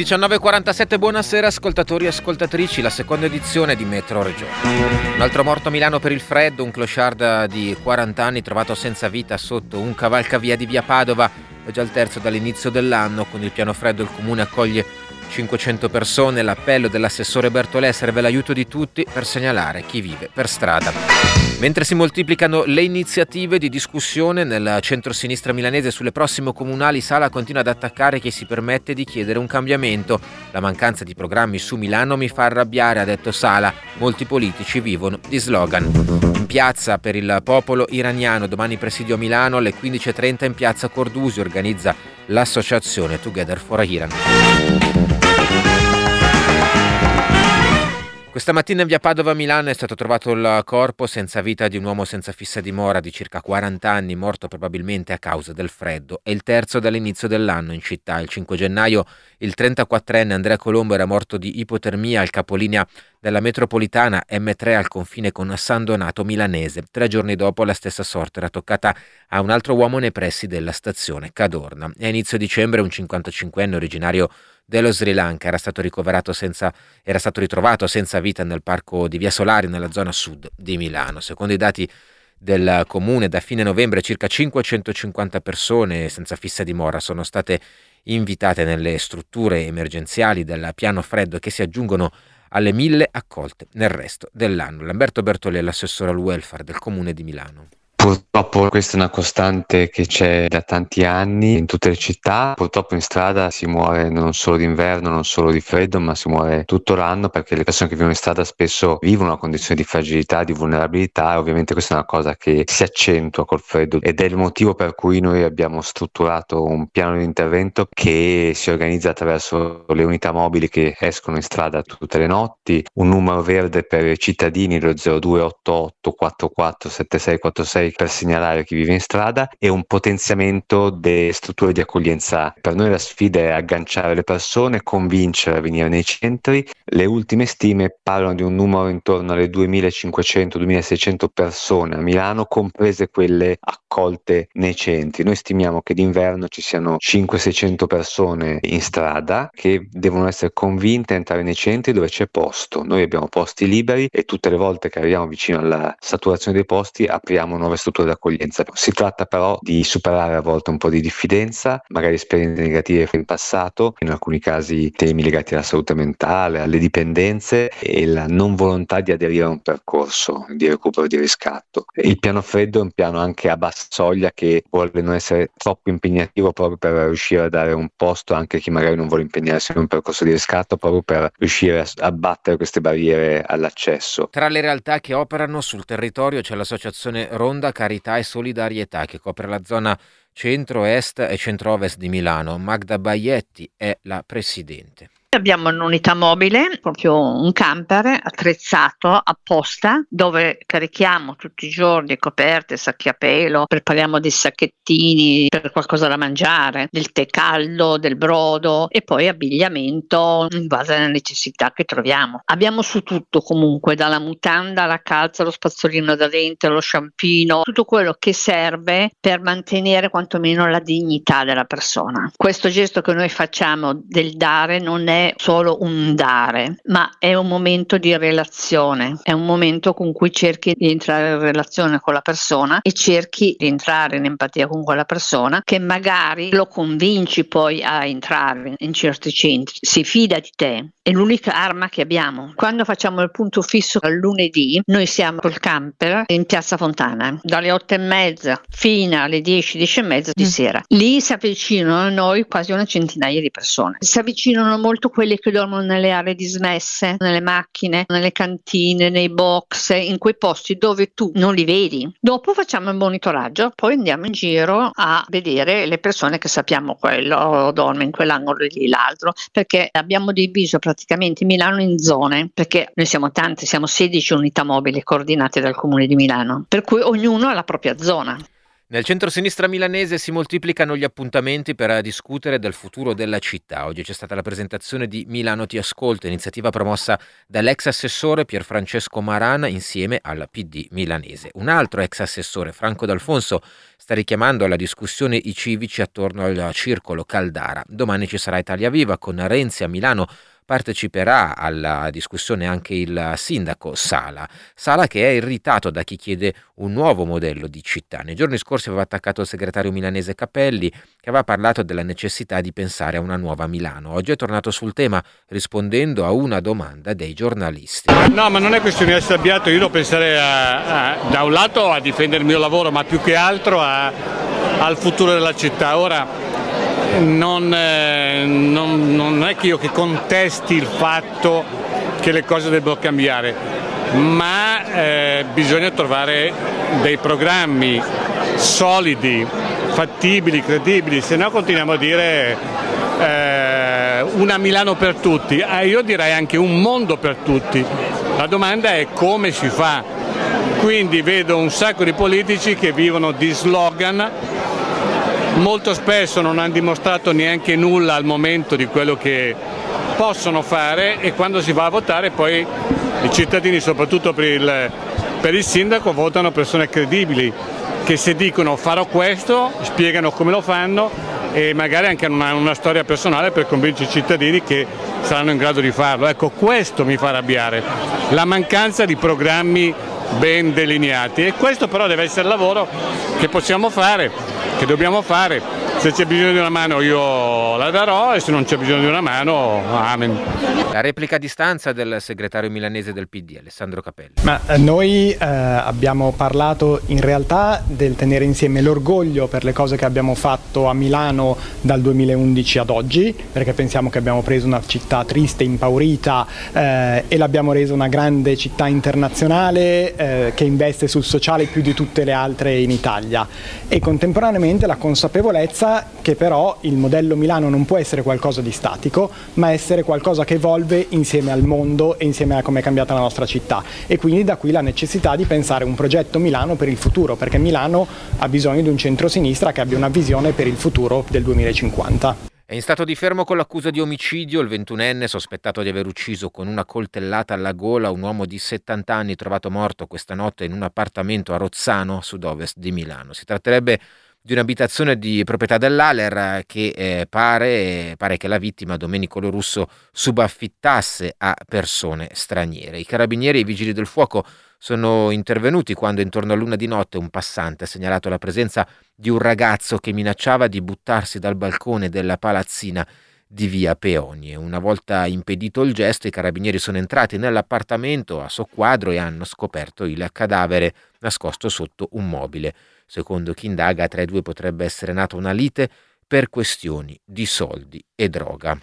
19:47, buonasera ascoltatori e ascoltatrici, la seconda edizione di Metro Regione. Un altro morto a Milano per il freddo, un clochard di 40 anni trovato senza vita sotto un cavalcavia di via Padova. È già il terzo dall'inizio dell'anno. Con il piano freddo il comune accoglie 500 persone. L'appello dell'assessore Bertolè: serve l'aiuto di tutti per segnalare chi vive per strada. Mentre si moltiplicano le iniziative di discussione nel centro-sinistra milanese sulle prossime comunali, Sala continua ad attaccare chi si permette di chiedere un cambiamento. La mancanza di programmi su Milano mi fa arrabbiare, ha detto Sala. Molti politici vivono di slogan. In piazza per il popolo iraniano, domani presidio a Milano alle 15:30 in piazza Cordusi, organizza l'associazione Together for Iran. Questa mattina in via Padova a Milano è stato trovato il corpo senza vita di un uomo senza fissa dimora di circa 40 anni, morto probabilmente a causa del freddo. È il terzo dall'inizio dell'anno in città. Il 5 gennaio il 34enne Andrea Colombo era morto di ipotermia al capolinea della metropolitana M3 al confine con San Donato Milanese. 3 giorni dopo la stessa sorte era toccata a un altro uomo nei pressi della stazione Cadorna. E a inizio dicembre un 55enne originario dello Sri Lanka era stato ritrovato senza vita nel parco di Via Solari, nella zona sud di Milano. Secondo i dati del comune, da fine novembre circa 550 persone senza fissa dimora sono state invitate nelle strutture emergenziali del piano freddo, che si aggiungono alle 1000 accolte nel resto dell'anno. Lamberto Bertolè, l'assessore al welfare del comune di Milano. Purtroppo questa è una costante che c'è da tanti anni in tutte le città. Purtroppo in strada si muore non solo d'inverno, non solo di freddo, ma si muore tutto l'anno, perché le persone che vivono in strada spesso vivono una condizione di fragilità, di vulnerabilità, e ovviamente questa è una cosa che si accentua col freddo, ed è il motivo per cui noi abbiamo strutturato un piano di intervento che si organizza attraverso le unità mobili che escono in strada tutte le notti, un numero verde per i cittadini, lo 0288 44 7646, per segnalare chi vive in strada, e un potenziamento delle strutture di accoglienza. Per noi la sfida è agganciare le persone, convincere a venire nei centri. Le ultime stime parlano di un numero intorno alle 2500-2600 persone a Milano, comprese quelle accolte nei centri. Noi stimiamo che d'inverno ci siano 500-600 persone in strada che devono essere convinte a entrare nei centri dove c'è posto. Noi abbiamo posti liberi e tutte le volte che arriviamo vicino alla saturazione dei posti apriamo nuove strutture d'accoglienza. Si tratta però di superare a volte un po' di diffidenza, magari esperienze negative in passato, in alcuni casi temi legati alla salute mentale, alle dipendenze e la non volontà di aderire a un percorso di recupero, di riscatto. Il piano freddo è un piano anche a bassa soglia, che vuole non essere troppo impegnativo, proprio per riuscire a dare un posto anche a chi magari non vuole impegnarsi in un percorso di riscatto, proprio per riuscire a battere queste barriere all'accesso. Tra le realtà che operano sul territorio c'è l'associazione Ronda Carità e Solidarietà, che copre la zona centro-est e centro-ovest di Milano. Magda Baietti è la presidente. Abbiamo un'unità mobile, proprio un camper attrezzato apposta, dove carichiamo tutti i giorni coperte, sacchi a pelo, prepariamo dei sacchettini per qualcosa da mangiare, del tè caldo, del brodo, e poi abbigliamento in base alle necessità che troviamo. Abbiamo su tutto comunque, dalla mutanda alla calza, lo spazzolino da dente, lo sciampino, tutto quello che serve per mantenere quantomeno la dignità della persona. Questo gesto che noi facciamo del dare non è solo un dare, ma è un momento di relazione, è un momento con cui cerchi di entrare in relazione con la persona e cerchi di entrare in empatia con quella persona, che magari lo convinci poi a entrare in certi centri, si fida di te. È l'unica arma che abbiamo. Quando facciamo il punto fisso al lunedì, noi siamo col camper in Piazza Fontana, dalle 8:30 fino alle 10-10:30 di sera. Lì si avvicinano a noi quasi una centinaia di persone. Si avvicinano molto quelli che dormono nelle aree dismesse, nelle macchine, nelle cantine, nei box, in quei posti dove tu non li vedi. Dopo facciamo il monitoraggio, poi andiamo in giro a vedere le persone che sappiamo quello dorme in quell'angolo lì, l'altro, perché abbiamo diviso praticamente Milano in zone, perché noi siamo tanti, siamo 16 unità mobili coordinate dal Comune di Milano, per cui ognuno ha la propria zona. Nel centro-sinistra milanese si moltiplicano gli appuntamenti per discutere del futuro della città. Oggi c'è stata la presentazione di Milano Ti Ascolta, iniziativa promossa dall'ex assessore Pierfrancesco Marana insieme al PD milanese. Un altro ex assessore, Franco D'Alfonso, sta richiamando alla discussione i civici attorno al circolo Caldara. Domani ci sarà Italia Viva con Renzi a Milano. Parteciperà alla discussione anche il sindaco Sala che è irritato da chi chiede un nuovo modello di città. Nei giorni scorsi aveva attaccato il segretario milanese Capelli, che aveva parlato della necessità di pensare a una nuova Milano. Oggi è tornato sul tema rispondendo a una domanda dei giornalisti. No, ma non è questione di essere arrabbiato, io devo pensare da un lato a difendere il mio lavoro, ma più che altro al futuro della città. Ora non è che io contesti il fatto che le cose debbano cambiare, ma bisogna trovare dei programmi solidi, fattibili, credibili, se no continuiamo a dire una Milano per tutti, io direi anche un mondo per tutti. La domanda è come si fa, quindi vedo un sacco di politici che vivono di slogan. Molto spesso non hanno dimostrato neanche nulla al momento di quello che possono fare e quando si va a votare poi i cittadini, soprattutto per il sindaco, votano persone credibili che se dicono farò questo, spiegano come lo fanno e magari anche una storia personale per convincere i cittadini che saranno in grado di farlo. Ecco, questo mi fa arrabbiare, la mancanza di programmi ben delineati, e questo però deve essere il lavoro che possiamo fare, che dobbiamo fare. Se c'è bisogno di una mano io la darò e se non c'è bisogno di una mano, amen. La replica a distanza del segretario milanese del PD, Alessandro Capelli. Ma noi abbiamo parlato in realtà del tenere insieme l'orgoglio per le cose che abbiamo fatto a Milano dal 2011 ad oggi, perché pensiamo che abbiamo preso una città triste, impaurita e l'abbiamo resa una grande città internazionale che investe sul sociale più di tutte le altre in Italia, e contemporaneamente la consapevolezza che però il modello Milano non può essere qualcosa di statico, ma essere qualcosa che evolve insieme al mondo e insieme a come è cambiata la nostra città, e quindi da qui la necessità di pensare un progetto Milano per il futuro, perché Milano ha bisogno di un centro-sinistra che abbia una visione per il futuro del 2050. È in stato di fermo con l'accusa di omicidio il 21enne sospettato di aver ucciso con una coltellata alla gola un uomo di 70 anni trovato morto questa notte in un appartamento a Rozzano, a sud-ovest di Milano. Si tratterebbe di un'abitazione di proprietà dell'Aler che pare che la vittima, Domenico Lorusso, subaffittasse a persone straniere. I carabinieri e i vigili del fuoco sono intervenuti quando intorno a l'1 di notte un passante ha segnalato la presenza di un ragazzo che minacciava di buttarsi dal balcone della palazzina di via Peonie. Una volta impedito il gesto, i carabinieri sono entrati nell'appartamento a soqquadro e hanno scoperto il cadavere nascosto sotto un mobile. Secondo chi indaga, tra i due potrebbe essere nata una lite per questioni di soldi e droga.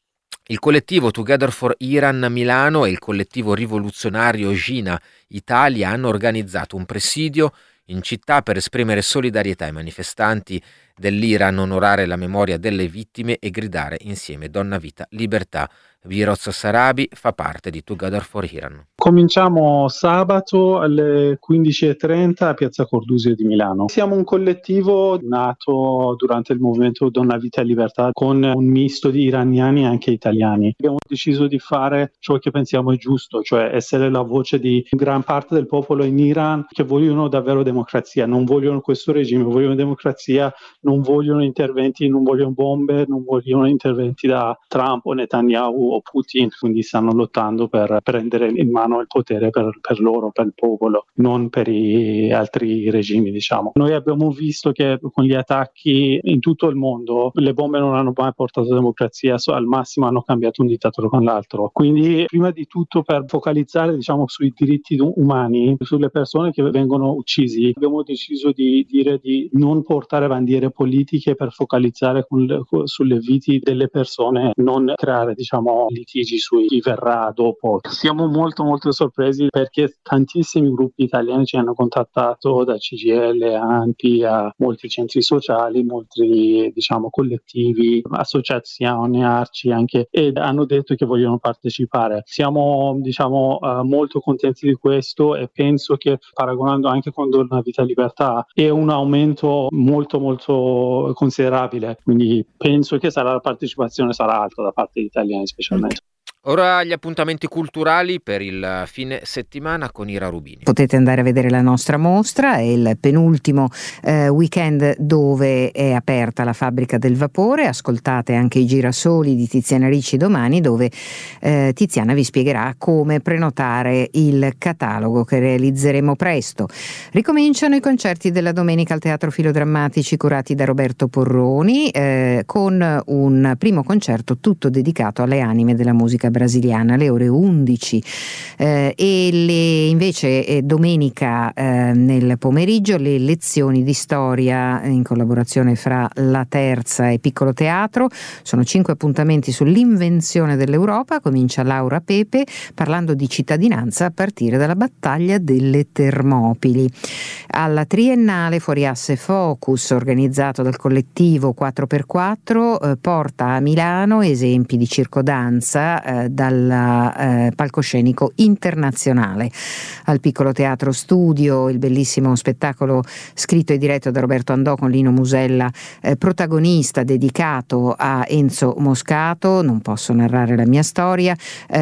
Il collettivo Together for Iran Milano e il collettivo rivoluzionario Jina Italia hanno organizzato un presidio in città per esprimere solidarietà ai manifestanti dell'Iran, onorare la memoria delle vittime e gridare insieme donna, vita, libertà. Viroz Sarabi fa parte di Together for Iran. Cominciamo sabato alle 15:30 a Piazza Cordusio di Milano. Siamo un collettivo nato durante il movimento Donna, Vita e Libertà con un misto di iraniani e anche italiani. Abbiamo deciso di fare ciò che pensiamo è giusto, cioè essere la voce di gran parte del popolo in Iran che vogliono davvero democrazia, non vogliono questo regime, vogliono democrazia, non vogliono interventi, non vogliono bombe, non vogliono interventi da Trump o Netanyahu o Putin, quindi stanno lottando per prendere in mano il potere per loro, per il popolo, non per gli altri regimi, diciamo. Noi abbiamo visto che con gli attacchi in tutto il mondo le bombe non hanno mai portato democrazia, al massimo hanno cambiato un dittatore con l'altro. Quindi prima di tutto per focalizzare, diciamo, sui diritti umani, sulle persone che vengono uccisi, abbiamo deciso di dire di non portare bandiere politiche per focalizzare sulle vite delle persone, non creare, diciamo, sono litigi su chi verrà dopo. Siamo molto molto sorpresi perché tantissimi gruppi italiani ci hanno contattato, da CGIL, ANPI, a molti centri sociali, molti collettivi, associazioni, ARCI anche, ed hanno detto che vogliono partecipare. Siamo molto contenti di questo e penso che, paragonando anche con Donna Vita Libertà, è un aumento molto molto considerabile, quindi penso che la partecipazione sarà alta da parte degli italiani specialmente. Ora gli appuntamenti culturali per il fine settimana con Ira Rubini. Potete andare a vedere la nostra mostra, è il penultimo weekend dove è aperta la Fabbrica del Vapore. Ascoltate anche i Girasoli di Tiziana Ricci domani, dove Tiziana vi spiegherà come prenotare il catalogo che realizzeremo presto. Ricominciano i concerti della domenica al Teatro Filodrammatici curati da Roberto Porroni, con un primo concerto tutto dedicato alle anime della musica brasiliana alle ore 11, invece domenica nel pomeriggio le lezioni di storia in collaborazione fra La Terza e Piccolo Teatro. Sono 5 appuntamenti sull'invenzione dell'Europa. Comincia Laura Pepe parlando di cittadinanza a partire dalla battaglia delle Termopili. Alla Triennale Fuori Asse Focus, organizzato dal collettivo 4x4, porta a Milano esempi di circodanza dal palcoscenico internazionale. Al Piccolo Teatro Studio il bellissimo spettacolo scritto e diretto da Roberto Andò con Lino Musella, protagonista, dedicato a Enzo Moscato, Non posso narrare la mia storia,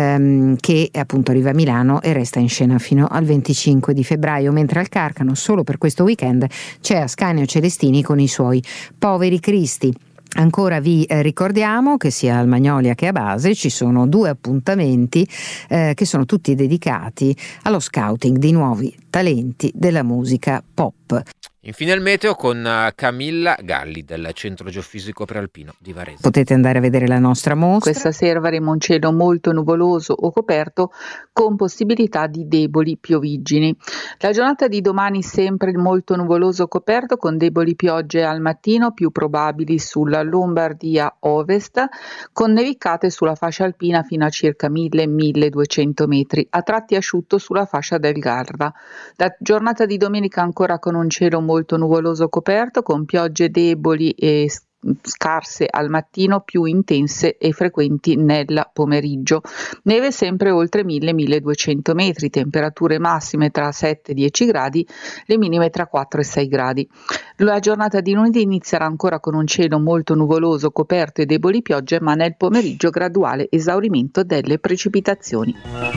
che appunto arriva a Milano e resta in scena fino al 25 di febbraio, mentre al Carcano solo per questo weekend c'è Ascanio Celestini con i suoi Poveri Cristi. Ancora vi ricordiamo che sia al Magnolia che a Base ci sono 2 appuntamenti che sono tutti dedicati allo scouting di nuovi talenti della musica pop. Infine il meteo con Camilla Galli del Centro Geofisico Prealpino di Varese. Potete andare a vedere la nostra mostra. Questa sera avremo un cielo molto nuvoloso o coperto con possibilità di deboli pioviggini. La giornata di domani sempre molto nuvoloso o coperto con deboli piogge al mattino più probabili sulla Lombardia ovest, con nevicate sulla fascia alpina fino a circa 1000-1200 metri, a tratti asciutto sulla fascia del Garda. La giornata di domenica ancora con un cielo molto nuvoloso coperto con piogge deboli e scarse al mattino, più intense e frequenti nel pomeriggio. Neve sempre oltre 1000-1200 metri, temperature massime tra 7 e 10 gradi, le minime tra 4 e 6 gradi. La giornata di lunedì inizierà ancora con un cielo molto nuvoloso coperto e deboli piogge, ma nel pomeriggio graduale esaurimento delle precipitazioni.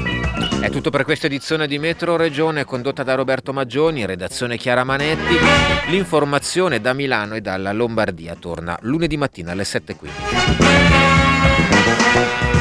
È tutto per questa edizione di Metro Regione, condotta da Roberto Maggioni, redazione Chiara Manetti. L'informazione da Milano e dalla Lombardia torna lunedì mattina alle 7:15.